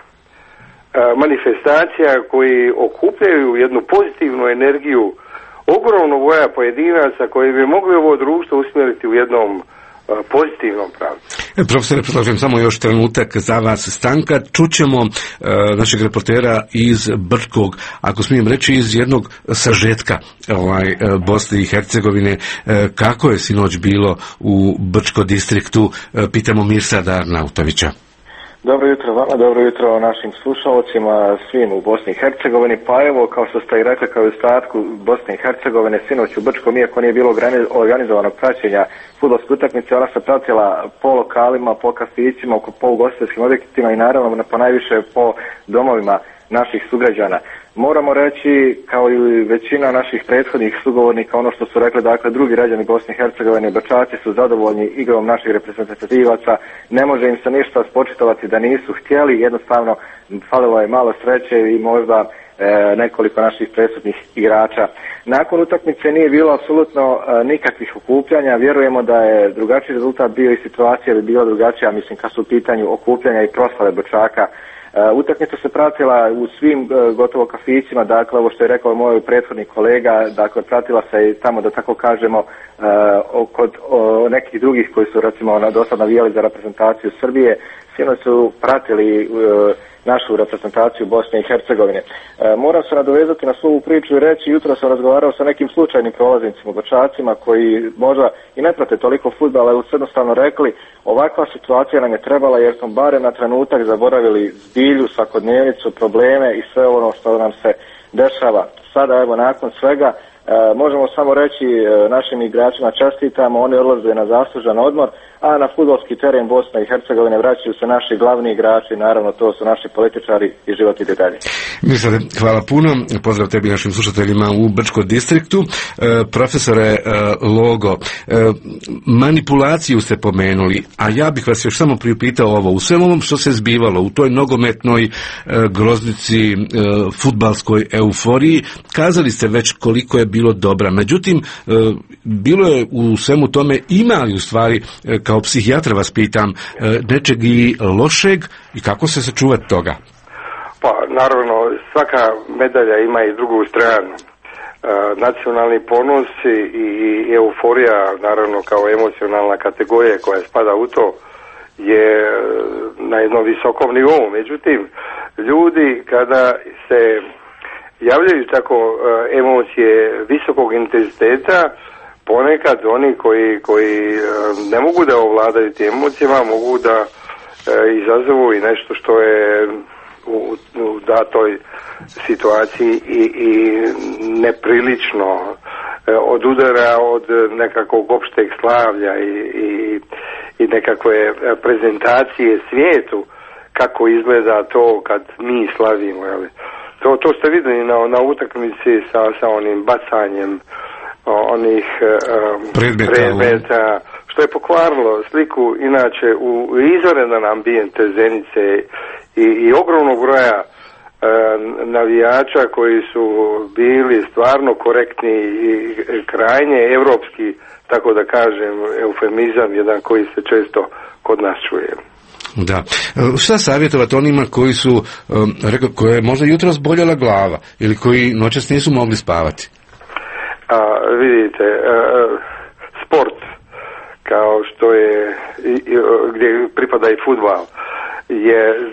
manifestacija koji okupljaju jednu pozitivnu energiju ogromnog broja pojedinaca koji bi mogli ovo društvo usmjeriti u jednom pozitivnom pravcu. Profesore, predlažem samo još trenutak za vas stanka. Čućemo našeg reportera iz Brčkog, ako smijem reći, iz jednog sažetka Bosne i Hercegovine. Kako je sinoć bilo u Brčko distriktu? Pitamo Mirsada Arnautovića. Dobro jutro vama, dobro jutro našim slušalcima, svim u Bosni i Hercegovini. Pa evo, kao što ste i rekli, kao i u ostatku Bosne i Hercegovine, sinoć u Brčkom, iako nije bilo organizovanog praćenja fudbalske utakmice, ona se pratila po lokalima, po kafićima, po ugostiteljskim objektima i naravno ponajviše po domovima naših sugrađana. Moramo reći, kao i većina naših prethodnih sugovornika, ono što su rekli, dakle, drugi građani Bosne i Hercegovine, Brčaci su zadovoljni igrom naših reprezentativaca, ne može im se ništa spočitovati da nisu htjeli, jednostavno falilo je malo sreće i možda nekoliko naših presudnih igrača. Nakon utakmice nije bilo apsolutno nikakvih okupljanja, vjerujemo da je drugačiji rezultat bio i situacija bi bila drugačija, mislim, kad su u pitanju okupljanja i proslave Brčaka. Utakmica se pratila u svim gotovo kafićima, dakle ovo što je rekao moj prethodni kolega, dakle pratila se i tamo, da tako kažemo, kod nekih drugih koji su recimo do sada navijali za reprezentaciju Srbije, sinoć su pratili našu reprezentaciju Bosne i Hercegovine. Moram se nadovezati na svoju priču i reći, jutro sam razgovarao sa nekim slučajnim prolaznicima, Brčacima koji možda i ne prate toliko fudbala, ali su jednostavno rekli ovakva situacija nam je trebala jer smo barem na trenutak zaboravili zbilju, svakodnevnicu, probleme i sve ono što nam se dešava. Sada evo nakon svega Možemo samo reći našim igračima čestitamo, oni odlaze na zaslužan odmor, a na fudbalski teren Bosne i Hercegovine vraćaju se naši glavni igrači, naravno to su naši političari i život ide dalje. Ministre, hvala puno, pozdrav tebi i našim slušateljima u Brčkom distriktu. Profesore Logo, manipulaciju ste pomenuli, a ja bih vas još samo priupitao ovo, u svemu ovom što se zbivalo, u toj nogometnoj groznici, fudbalskoj euforiji, kazali ste već koliko je bilo dobra, međutim, bilo je u svemu tome, ima li u stvari, kao psihijatra vas pitam, nečeg i lošeg i kako se sačuvati toga? Pa naravno, svaka medalja ima i drugu stranu. Nacionalni ponos i euforija, naravno kao emocionalna kategorija koja spada u to, je na jednom visokom nivou. Međutim, ljudi kada se javljaju tako emocije visokog intenziteta, ponekad oni koji ne mogu da ovladaju tim emocijama, mogu da izazovu i nešto što je u datoj situaciji i neprilično odudara od nekakvog opšteg slavlja i nekakve prezentacije svijetu kako izgleda to kad mi slavimo. Jel? To ste vidjeli na utakmici sa onim bacanjem onih predmeta, što je pokvarilo sliku inače u izvanredan ambijent Zenice i ogromnog broja navijača koji su bili stvarno korektni i krajnje evropski, tako da kažem, eufemizam jedan koji se često kod nas čuje. Da. Šta savjetovati onima koji su, koje je možda jutros boljela glava ili koji noćas nisu mogli spavati? Vidite, sport kao što je gdje pripada i fudbal je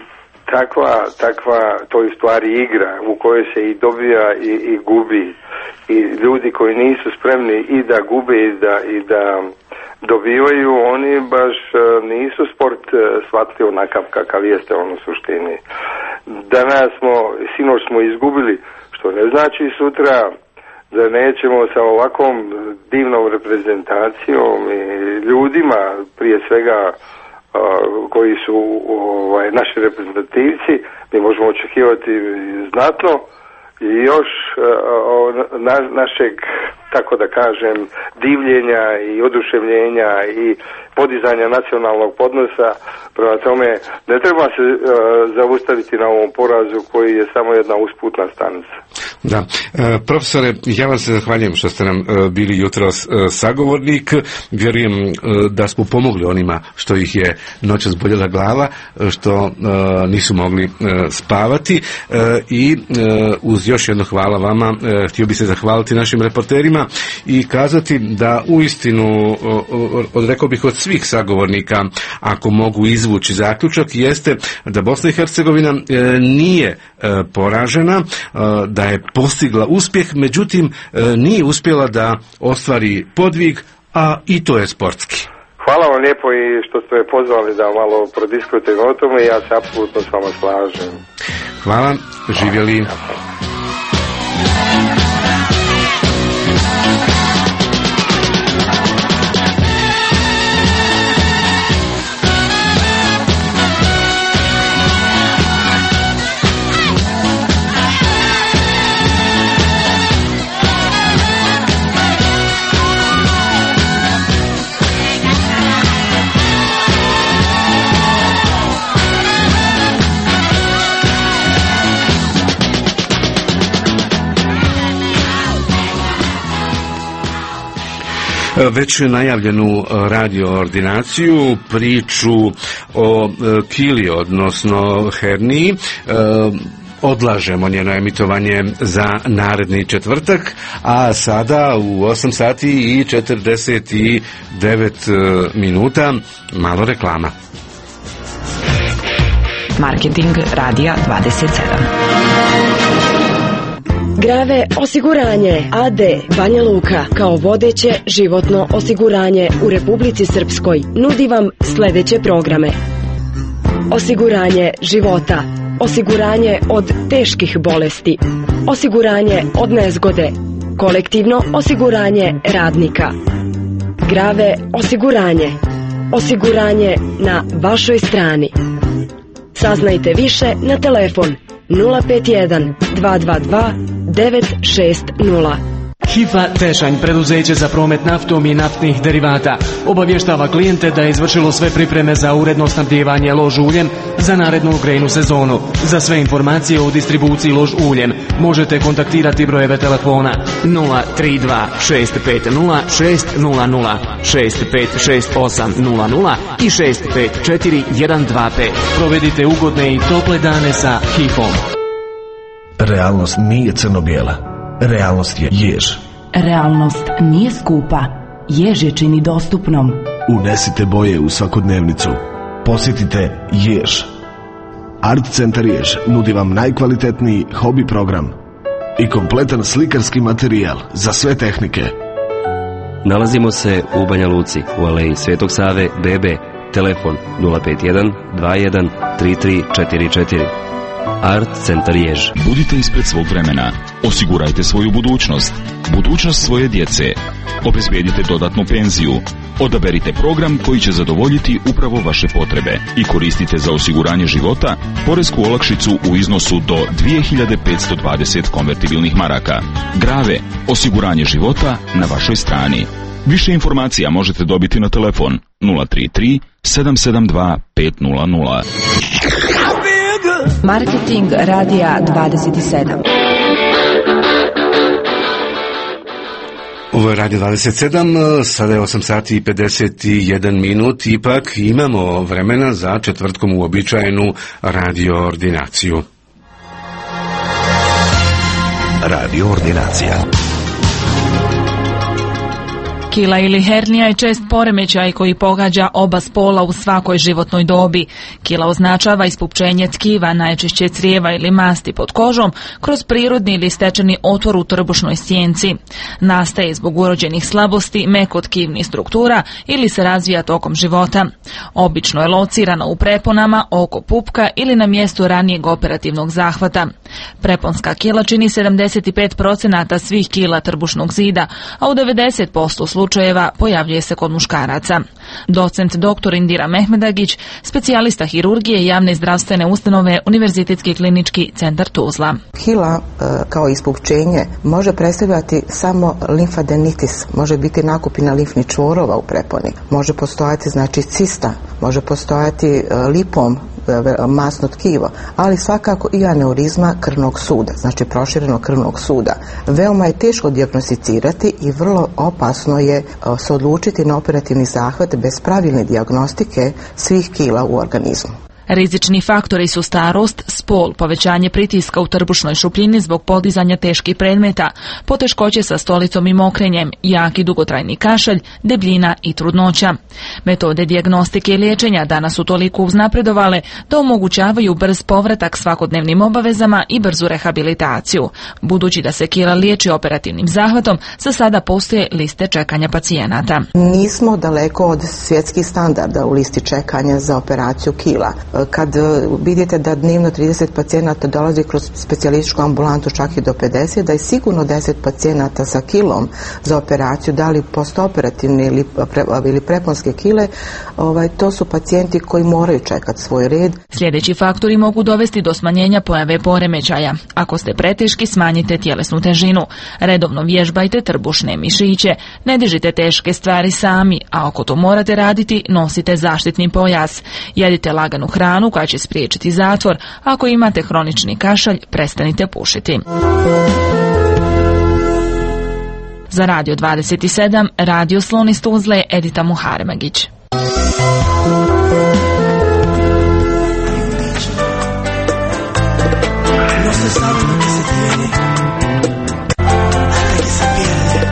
takva to je u stvari igra u kojoj se i dobija i gubi, i ljudi koji nisu spremni i da gube i da dobivaju, oni baš nisu sport shvatili onakav kakav jeste on u suštini. Danas sinoć smo izgubili, što ne znači sutra da nećemo sa ovakvom divnom reprezentacijom i ljudima, prije svega koji su naši reprezentativci, mi možemo očekivati znatno i još našeg, tako da kažem, divljenja i oduševljenja i podizanja nacionalnog podnosa. Prema tome, ne treba se zaustaviti na ovom porazu koji je samo jedna usputna stanica. Da. Profesore, ja vam se zahvaljujem što ste nam bili jutros sagovornik. Vjerujem da smo pomogli onima što ih je noćas boljela glava, što nisu mogli spavati, i uz još jedno hvala vama htio bi se zahvaliti našim reporterima i kazati da uistinu, rekao bih od svih sagovornika, ako mogu izvući zaključak, jeste da Bosna i Hercegovina nije poražena, da je postigla uspjeh, međutim nije uspjela da ostvari podvig, a i to je sportski. Hvala vam lijepo i što ste me pozvali da malo prodiskutujemo o tome, ja se apsolutno s vama slažem. Hvala, živjeli. Već najavljenu radioordinaciju, priču o kili, odnosno herniji, odlažemo njeno emitovanje za naredni četvrtak, a sada u 8 sati i 49 minuta malo reklama. Marketing Radija 27. Grave osiguranje AD Banja Luka kao vodeće životno osiguranje u Republici Srpskoj nudi vam sljedeće programe: osiguranje života, osiguranje od teških bolesti, osiguranje od nezgode, Kolektivno osiguranje radnika. Grave osiguranje. Osiguranje na vašoj strani. Saznajte više na telefon 051 222 960. HIFA Tešanj, preduzeće za promet naftom i naftnih derivata, obavještava klijente da je izvršilo sve pripreme za uredno snabdijevanje lož uljem za narednu grejnu sezonu. Za sve informacije o distribuciji lož uljem možete kontaktirati brojeve telefona 032 650 600, 656800 i 654125. Provedite ugodne i tople dane sa HIFom. Realnost nije crno-bijela. Realnost je jež. Realnost nije skupa. Jež je čini dostupnom. Unesite boje u svakodnevnicu. Posjetite Jež. Art Centar Jež nudi vam najkvalitetniji hobi program i kompletan slikarski materijal za sve tehnike. Nalazimo se u Banja Luci, u aleji Svetog Save, BB, telefon 051 21 3344. Art Centar Jež. Budite ispred svog vremena. Osigurajte svoju budućnost. Budućnost svoje djece. Obezbijedite dodatnu penziju. Odaberite program koji će zadovoljiti upravo vaše potrebe i koristite za osiguranje života poresku olakšicu u iznosu do 2520 konvertibilnih maraka. Grave, osiguranje života na vašoj strani. Više informacija možete dobiti na telefon 033 772 500. Marketing radija 27. Ovo je Radio 27, sada je 8 sati i 51 minut, ipak imamo vremena za četvrtkom uobičajenu radio ordinaciju. Radio ordinacija. Kila ili hernija je čest poremećaj koji pogađa oba spola u svakoj životnoj dobi. Kila označava ispupčenje tkiva, najčešće crijeva ili masti pod kožom, kroz prirodni ili stečeni otvor u trbušnoj stjenci. Nastaje zbog urođenih slabosti, mekotkivnih struktura ili se razvija tokom života. Obično je locirana u preponama, oko pupka ili na mjestu ranijeg operativnog zahvata. Preponska kila čini 75% svih kila trbušnog zida, a u 90% slučajeva pojavljuje se kod muškaraca. Docent dr. Indira Mehmedagić, specijalista hirurgije i javne zdravstvene ustanove Univerzitetski klinički centar Tuzla. Kila kao ispupčenje može predstavljati samo limfadenitis, može biti nakupina limfnih čvorova u preponi, može postojati znači cista, može postojati lipom, masno tkivo, ali svakako i aneurizma krvnog suda, znači proširenog krvnog suda. Veoma je teško dijagnosticirati i vrlo opasno je se odlučiti na operativni zahvat bez pravilne dijagnostike svih kila u organizmu. Rizični faktori su starost, spol, povećanje pritiska u trbušnoj šupljini zbog podizanja teških predmeta, poteškoće sa stolicom i mokrenjem, jak i dugotrajni kašalj, debljina i trudnoća. Metode dijagnostike i liječenja danas su toliko uznapredovale da omogućavaju brz povratak svakodnevnim obavezama i brzu rehabilitaciju. Budući da se kila liječi operativnim zahvatom, za sada postoje liste čekanja pacijenata. Nismo daleko od svjetskih standarda u listi čekanja za operaciju kila. Kad vidite da dnevno 30 pacijenata dolazi kroz specijalističku ambulantu čak i do 50, da je sigurno 10 pacijenata sa kilom za operaciju, da li postoperativne ili preponske kile, to su pacijenti koji moraju čekati svoj red. Sljedeći faktori mogu dovesti do smanjenja pojave poremećaja. Ako ste preteški, smanjite tjelesnu težinu. Redovno vježbajte trbušne mišiće. Ne držite teške stvari sami, a ako to morate raditi, nosite zaštitni pojas. Jedite laganu hranu koja će spriječiti zatvor. Ako imate hronični kašalj, prestanite pušiti. Za Radio 27, Radio Slon iz Tuzle, Edita Muharemagić. No se sabe lo que se tiene hasta que se pierde.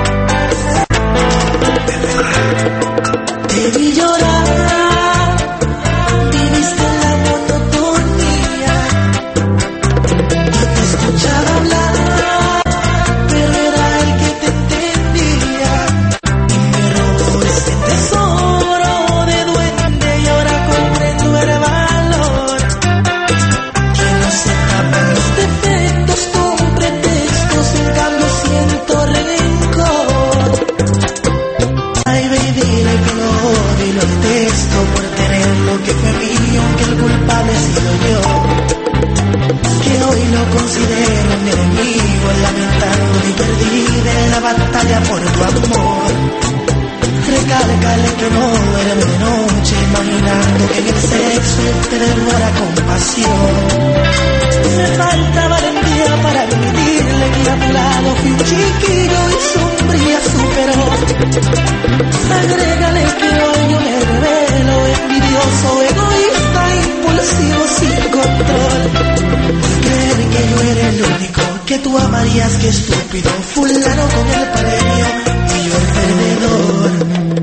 Te vi llorar, viviste la monotonía. Yo te escuchaba hablar, pero era el que te entendía. Y me robó ese tesoro de duende y ahora comprendo el valor. Que no se tapan los defectos con pretextos. Recálcale que no duerme de noche, imaginando que en el sexo te devora con pasión. Me falta valentía para admitirle que a tu lado fui un chiquillo y sombría superó. Agrégale que hoy yo me revelo, envidioso, egoísta, impulsivo, sin control. Creer que yo era el único que tú amarías, que estúpido, fulano con el premio y yo el perdedor.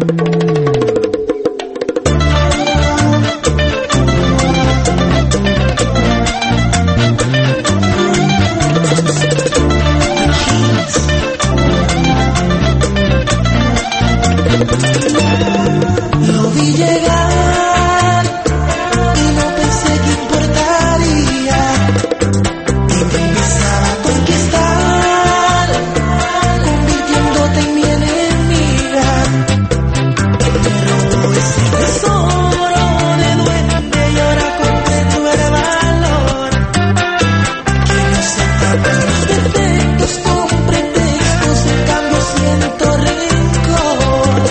Lo vi llegar y no pensé que importaría, y me empezaba a conquistar, convirtiéndote en mi enemiga. Me robó ese tesoro de duende y ahora comprendo el valor, que no se tapan los defectos con pretextos, en cambio siento rencor.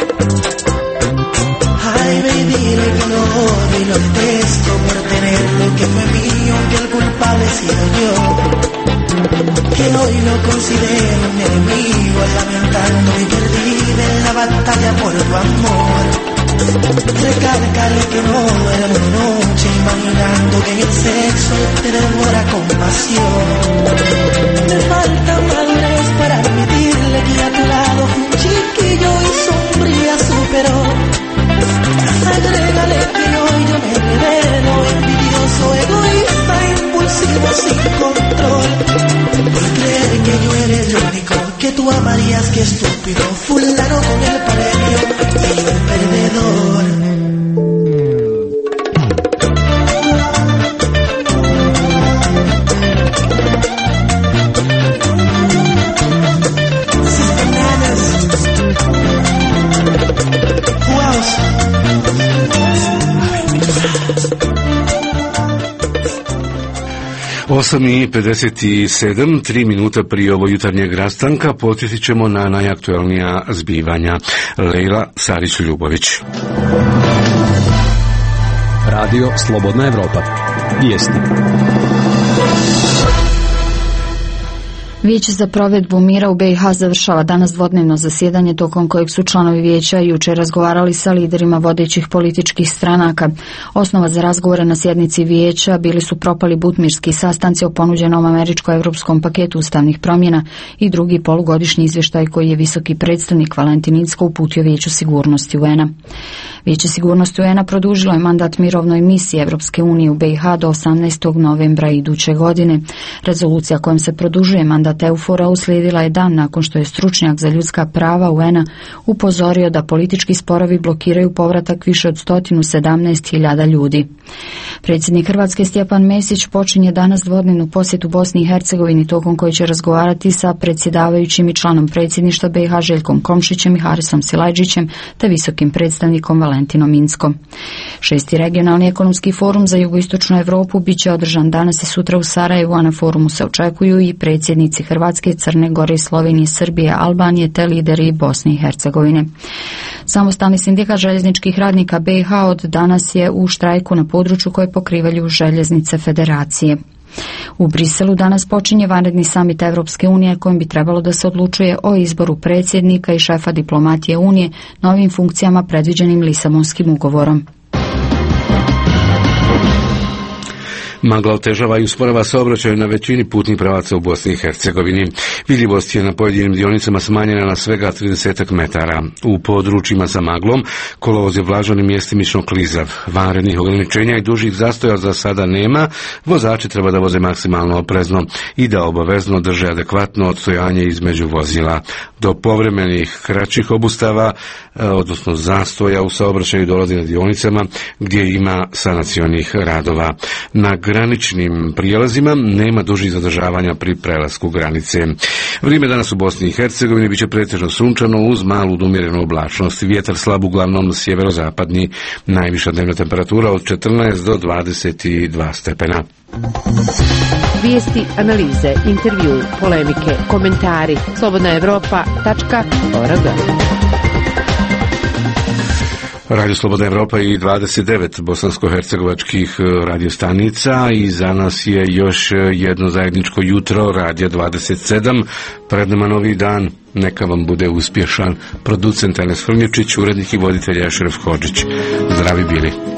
Ay, baby, dile que lo odio y lo detesto por tener lo que fue mío, que el culpable he sido yo, que hoy lo considero un enemigo, lamentando mi perdida en la batalla por tu amor. Recálcale que no duerme de noche, imaginando que en el sexo te devora con pasión. Me falta madurez para admitirle que a tu lado fui un chiquillo y sombría superó. Agrégale que hoy yo me revelo, envidioso, egoísta, impulsivo, sin control. Por creer que yo era el único que tú amarías, que estúpido, fulano con el premio y yo el perdedor. Osam i 57, 3 minuta prije ovo jutarnjeg rastanka, podsjetit ćemo na najaktuelnija zbivanja. Lejla Sarić-Ljubović. Radio Slobodna Evropa. Vijesti. Vijeće za provedbu mira u BiH završava danas dvodnevno zasjedanje tokom kojeg su članovi vijeća jučer razgovarali sa liderima vodećih političkih stranaka. Osnova za razgovore na sjednici vijeća bili su propali butmirski sastanci o ponuđenom američko-evropskom paketu ustavnih promjena i drugi polugodišnji izvještaj koji je visoki predstavnik Valentin Incko uputio Vijeću sigurnosti UN-a. Vijeće sigurnosti UN-a produžilo je mandat mirovnoj misiji Evropske unije u BiH do 18. novembra iduće godine. Rezolucija kojom se produžuje mandat EUFOR-a uslijedila je dan nakon što je stručnjak za ljudska prava UN-a upozorio da politički sporovi blokiraju povratak više od 117.000 ljudi. Predsjednik Hrvatske Stjepan Mesić počinje danas dvodnevnu posjetu Bosni i Hercegovini tokom koje će razgovarati sa predsjedavajućim i članom predsjedništva BiH Željkom Komšićem i Harisom Silajdžićem te visokim predstavnikom Valentinom Inckom. 6. regionalni ekonomski forum za jugoistočnu Europu bit će održan danas i sutra u Sarajevu, a na forumu se očekuju i predsjednici Hrvatske, Crne Gore, Slovenije, Srbije, Albanije te lideri Bosne i Hercegovine. Samostalni sindikat željezničkih radnika BiH od danas je u štrajku na području koje pokrivaju željeznice federacije. U Briselu danas počinje vanredni samit Evropske unije kojim bi trebalo da se odlučuje o izboru predsjednika i šefa diplomatije Unije novim funkcijama predviđenim Lisabonskim ugovorom. Magla otežava i usporava saobraćaj na većini putnih pravaca u Bosni i Hercegovini. Vidljivost je na pojedinim dionicama smanjena na svega 30 metara. U područjima sa maglom kolovoz je vlažan i mjestimično klizav. Vanrednih ograničenja i dužih zastoja za sada nema. Vozači treba da voze maksimalno oprezno i da obavezno drže adekvatno odstojanje između vozila. Do povremenih kraćih obustava, odnosno zastoja u saobraćaju dolazi na dionicama gdje ima sanacionih radova. Na graničnim prijelazima nema dužih zadržavanja pri prelasku granice. Vrijeme danas u Bosni i Hercegovini biće pretežno sunčano uz malu umjerenu oblačnost. Vjetar slab uglavnom sjeverozapadni, najviša dnevna temperatura od 14 do 22 stepena. Vijesti, analize, intervju, polemike, komentari. Slobodnaevropa.org. Radio Slobodna Evropa i 29 bosansko-hercegovačkih radiostanica i za nas je još jedno zajedničko jutro, Radio 27, pred nama novi dan, neka vam bude uspješan. Producent Enes Frnječić, urednik i voditelj Ešref Hodžić. Zdravi bili.